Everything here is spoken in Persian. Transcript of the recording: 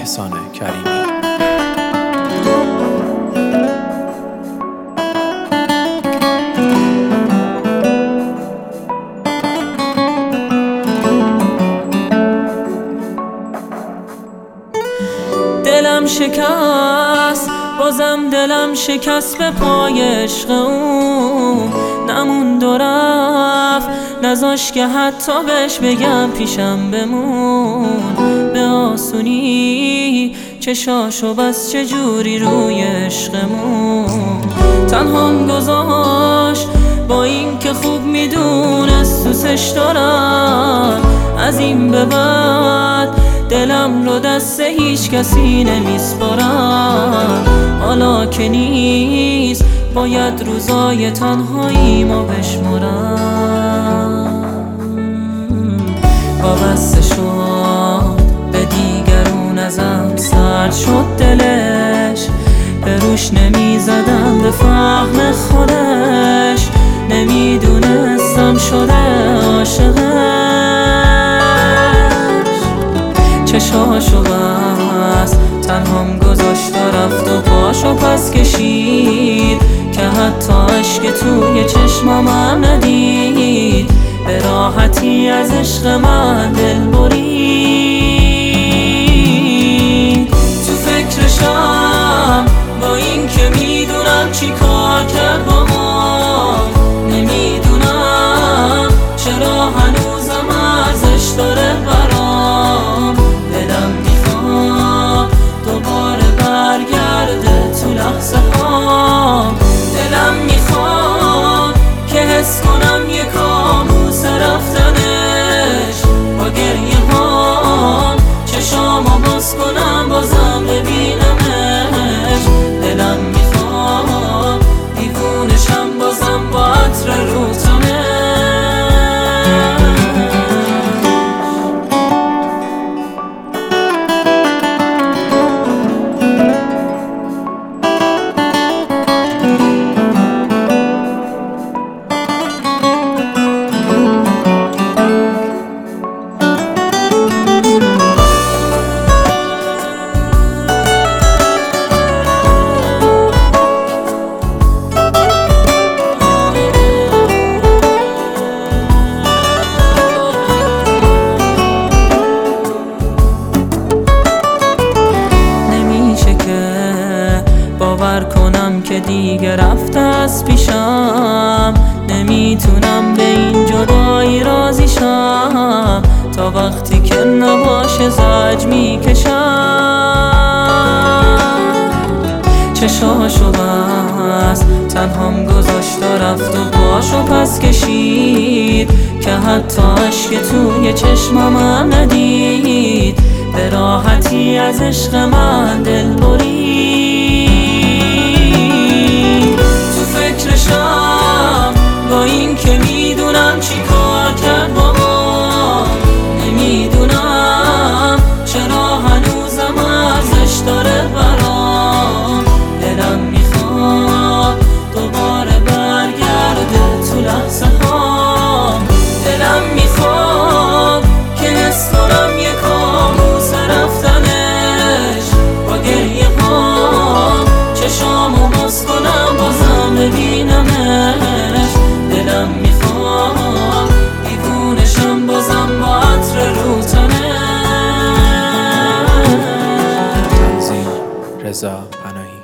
احسان کریمی. دلم شکست، بازم دلم شکست به پای عشق اون، نموند و رفت، نذاش که حتی بهش بگم پیشم بمون. به آسونی چشاشو بس چجوری روی عشقمون تنهام گذاشت، با این که خوب میدونست دوستش دارم. از این به بعد دلم رو دست هیچ کسی نمیسپارم. حالا که نیست باید روزای تنهایی ما بشمرم. وابسته شد به دیگرون، ازم سرد شد دلش، به روش نمیزدم به فهم خودش، نمیدونستم شده عاشقش. چشاشو بست، تنهام گذاشت و رفت و پاشو پس کشید که حتی عشق توی چشمم ندید. به راحتی از عشق من دل برید. تو فکرشم با این که میدونم چی کار کرد با ما، نمیدونم چرا هنوزم ارزش داره برام. دلم میخواد دوباره برگرده تو لحظه ها، دلم میخواد که حس کنم یه کابوس رفتنش. با گریه ها چشامو باز کنم بازم ببینمش. دلم میخواد دیوونشم بازم با عطر روتمش. باور کنم که دیگه رفته از پیشم، نمیتونم به این جدایی راضی شم. تا وقتی که نباشه زج میکشم. چشاشو بست، تنهام گذاشت و رفت و پاشو پس کشید که حتی عشق توی چشمم ندید. به راحتی از عشق من دل برید. تو فکرشم با این که میدونم چی کار کرد با ما، نمیدونم چرا هنوزم ارزش داره برام. دلم میخواد دوباره برگرده تو لحظه ها، دلم میخواد که حس کنم یه کابوس رفتنش. با گریه ها چشامو باز کنم بازم ببینمش. دلم میخواد دیوونشم بازم با عطر روتنش. تنظیم رضا پناهی.